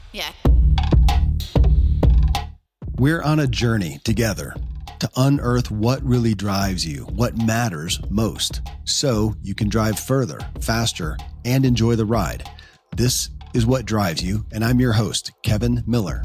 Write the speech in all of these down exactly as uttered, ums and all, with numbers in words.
Yeah. We're on a journey together to unearth what really drives you, what matters most, so you can drive further, faster, and enjoy the ride. This is What Drives You, and I'm your host, Kevin Miller.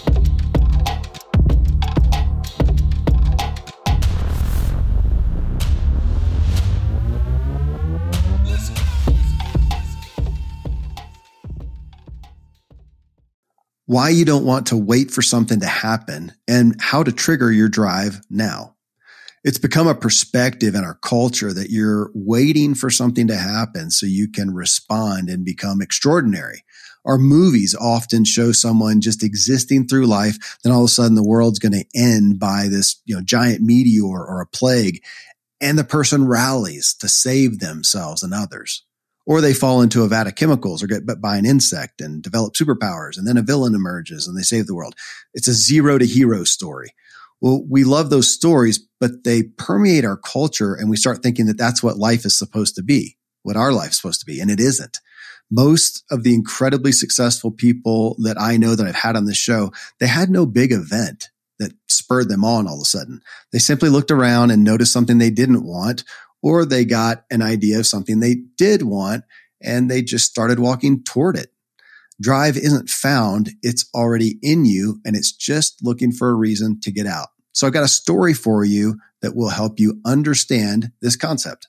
Why you don't want to wait for something to happen and how to trigger your drive now. It's become a perspective in our culture that you're waiting for something to happen so you can respond and become extraordinary. Our movies often show someone just existing through life, then all of a sudden the world's going to end by this, you know, giant meteor or a plague, and the person rallies to save themselves and others. Or they fall into a vat of chemicals or get bit by an insect and develop superpowers, and then a villain emerges and they save the world. It's a zero to hero story. Well, we love those stories, but they permeate our culture, and we start thinking that that's what life is supposed to be, what our life's supposed to be, and it isn't. Most of the incredibly successful people that I know that I've had on this show, they had no big event that spurred them on all of a sudden. They simply looked around and noticed something they didn't want, or they got an idea of something they did want, and they just started walking toward it. Drive isn't found. It's already in you, and it's just looking for a reason to get out. So I've got a story for you that will help you understand this concept.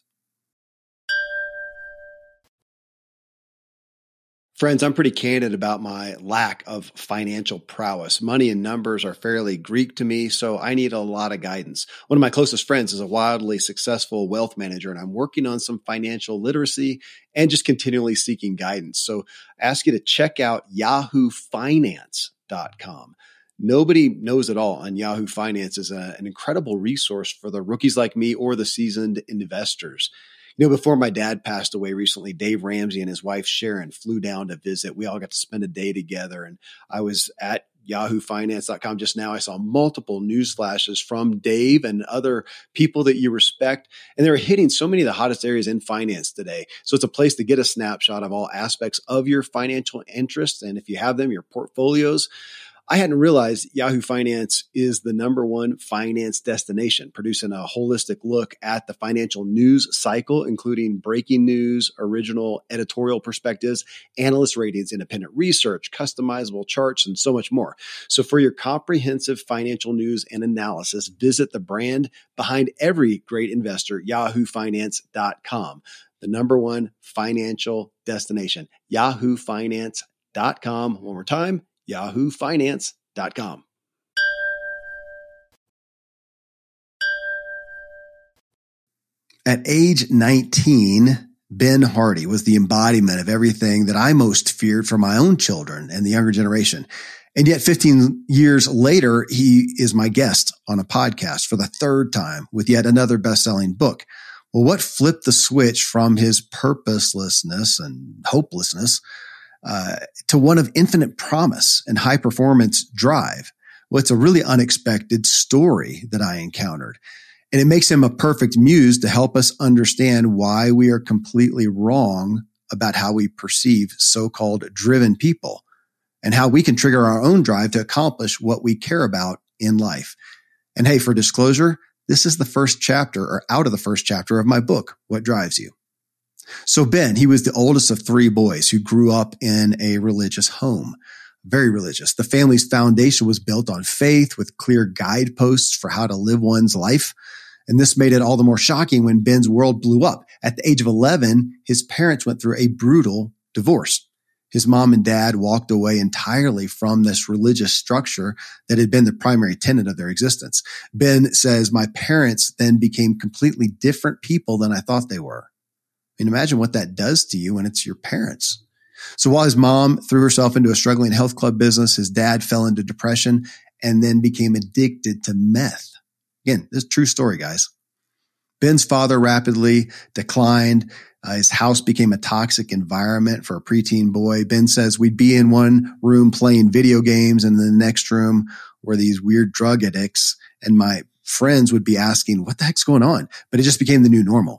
Friends, I'm pretty candid about my lack of financial prowess. Money and numbers are fairly Greek to me, so I need a lot of guidance. One of my closest friends is a wildly successful wealth manager, and I'm working on some financial literacy and just continually seeking guidance. So I ask you to check out yahoo finance dot com. Nobody knows it all, and Yahoo Finance is a, an incredible resource for the rookies like me or the seasoned investors. You know, before my dad passed away recently, Dave Ramsey and his wife Sharon flew down to visit. We all got to spend a day together, and I was at yahoo finance dot com just now. I saw multiple news flashes from Dave and other people that you respect, and they were hitting so many of the hottest areas in finance today. So it's a place to get a snapshot of all aspects of your financial interests, and if you have them, your portfolios. I hadn't realized Yahoo Finance is the number one finance destination, producing a holistic look at the financial news cycle, including breaking news, original editorial perspectives, analyst ratings, independent research, customizable charts, and so much more. So for your comprehensive financial news and analysis, visit the brand behind every great investor, yahoo finance dot com, the number one financial destination, yahoo finance dot com. One more time, yahoo finance dot com. At age nineteen, Ben Hardy was the embodiment of everything that I most feared for my own children and the younger generation. And yet fifteen years later, he is my guest on a podcast for the third time with yet another best-selling book. Well, what flipped the switch from his purposelessness and hopelessness Uh, to one of infinite promise and high performance drive? Well, it's a really unexpected story that I encountered. And it makes him a perfect muse to help us understand why we are completely wrong about how we perceive so-called driven people and how we can trigger our own drive to accomplish what we care about in life. And hey, for disclosure, this is the first chapter or out of the first chapter of my book, What Drives You. So Ben, he was the oldest of three boys who grew up in a religious home, very religious. The family's foundation was built on faith with clear guideposts for how to live one's life. And this made it all the more shocking when Ben's world blew up. At the age of eleven, his parents went through a brutal divorce. His mom and dad walked away entirely from this religious structure that had been the primary tenet of their existence. Ben says, my parents then became completely different people than I thought they were. I mean, imagine what that does to you when it's your parents. So while his mom threw herself into a struggling health club business, his dad fell into depression and then became addicted to meth. Again, this is a true story, guys. Ben's father rapidly declined. Uh, his house became a toxic environment for a preteen boy. Ben says we'd be in one room playing video games, and in the next room were these weird drug addicts, and my friends would be asking, what the heck's going on? But it just became the new normal.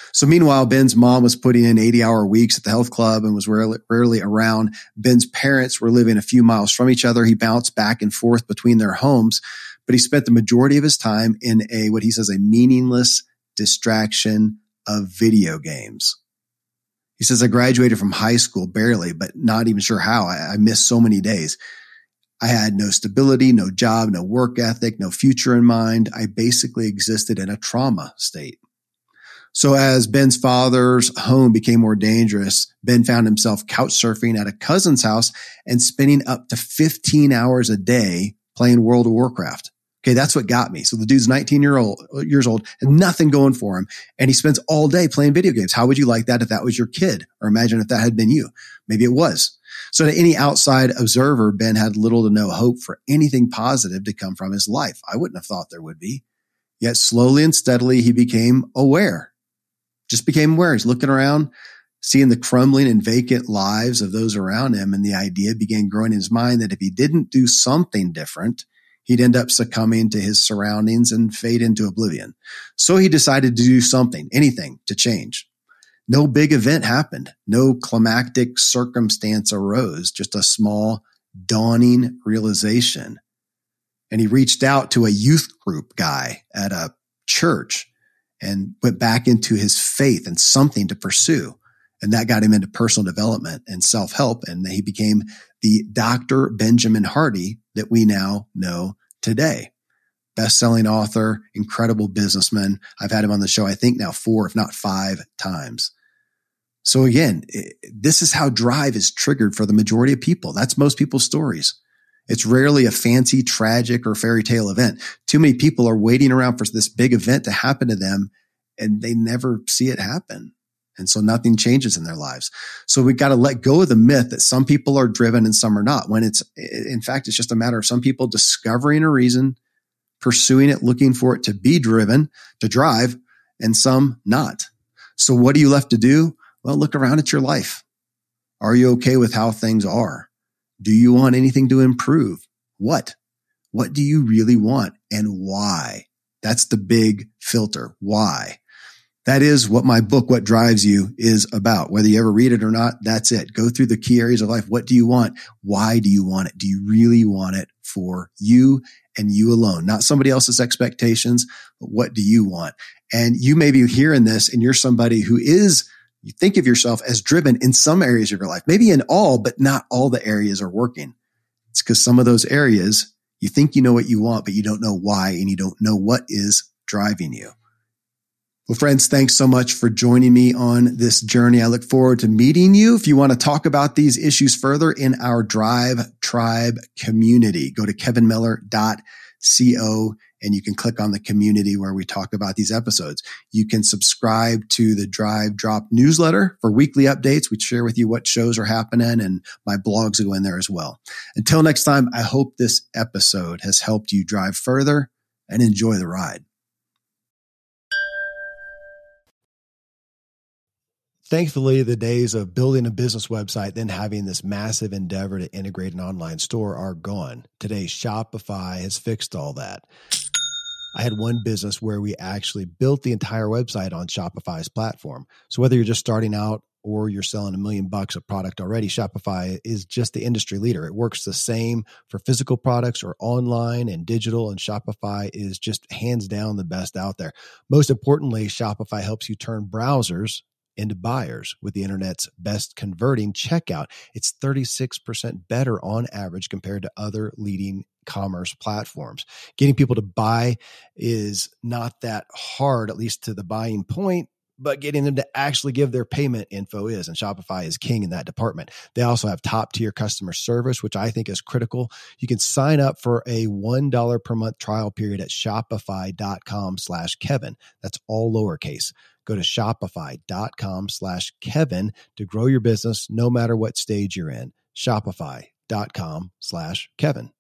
So meanwhile, Ben's mom was putting in eighty hour weeks at the health club and was rarely, rarely around. Ben's parents were living a few miles from each other. He bounced back and forth between their homes, but he spent the majority of his time in a, what he says, a meaningless distraction of video games. He says, I graduated from high school barely, but not even sure how. I, I missed so many days. I had no stability, no job, no work ethic, no future in mind. I basically existed in a trauma state. So as Ben's father's home became more dangerous, Ben found himself couch surfing at a cousin's house and spending up to fifteen hours a day playing World of Warcraft. Okay, that's what got me. So the dude's nineteen year old, years old, and nothing going for him. And he spends all day playing video games. How would you like that if that was your kid? Or imagine if that had been you. Maybe it was. So to any outside observer, Ben had little to no hope for anything positive to come from his life. I wouldn't have thought there would be. Yet slowly and steadily, he became aware. Just became aware. He's looking around, seeing the crumbling and vacant lives of those around him. And the idea began growing in his mind that if he didn't do something different, he'd end up succumbing to his surroundings and fade into oblivion. So he decided to do something, anything to change. No big event happened. No climactic circumstance arose, just a small, dawning realization. And he reached out to a youth group guy at a church and went back into his faith and something to pursue. And that got him into personal development and self-help. And he became the Doctor Benjamin Hardy that we now know today. Best-selling author, incredible businessman. I've had him on the show, I think now four, if not five times. So again, this is how drive is triggered for the majority of people. That's most people's stories. It's rarely a fancy, tragic, or fairy tale event. Too many people are waiting around for this big event to happen to them, and they never see it happen. And so nothing changes in their lives. So we've got to let go of the myth that some people are driven and some are not, when it's, in fact, it's just a matter of some people discovering a reason, pursuing it, looking for it to be driven, to drive, and some not. So what are you left to do? Well, look around at your life. Are you okay with how things are? Do you want anything to improve? What? What do you really want and why? That's the big filter. Why? That is what my book, What Drives You, is about. Whether you ever read it or not, that's it. Go through the key areas of life. What do you want? Why do you want it? Do you really want it for you and you alone? Not somebody else's expectations, but what do you want? And you may be hearing this and you're somebody who is, you think of yourself as driven in some areas of your life, maybe in all, but not all the areas are working. It's because some of those areas, you think you know what you want, but you don't know why, and you don't know what is driving you. Well, friends, thanks so much for joining me on this journey. I look forward to meeting you. If you want to talk about these issues further in our Drive Tribe community, go to kevin miller dot co and you can click on the community where we talk about these episodes. You can subscribe to the Drive Drop newsletter for weekly updates. We share with you what shows are happening, and my blogs go in there as well. Until next time, I hope this episode has helped you drive further and enjoy the ride. Thankfully, the days of building a business website, then having this massive endeavor to integrate an online store are gone. Today, Shopify has fixed all that. I had one business where we actually built the entire website on Shopify's platform. So whether you're just starting out or you're selling a million bucks of product already, Shopify is just the industry leader. It works the same for physical products or online and digital, and Shopify is just hands down the best out there. Most importantly, Shopify helps you turn browsers into buyers with the internet's best converting checkout. It's thirty-six percent better on average compared to other leading commerce platforms. Getting people to buy is not that hard, at least to the buying point, but getting them to actually give their payment info is, and Shopify is king in that department. They also have top tier customer service, which I think is critical. You can sign up for a one dollar per month trial period at shopify.com slash Kevin. That's all lowercase. Go to shopify.com slash Kevin to grow your business no matter what stage you're in. Shopify.com slash Kevin.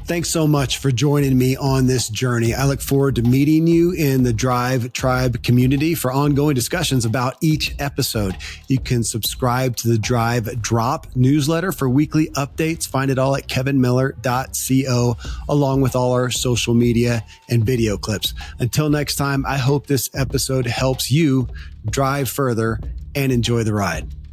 Thanks so much for joining me on this journey. I look forward to meeting you in the Drive Tribe community for ongoing discussions about each episode. You can subscribe to the Drive Drop newsletter for weekly updates. Find it all at kevin miller dot co, along with all our social media and video clips. Until next time, I hope this episode helps you drive further and enjoy the ride.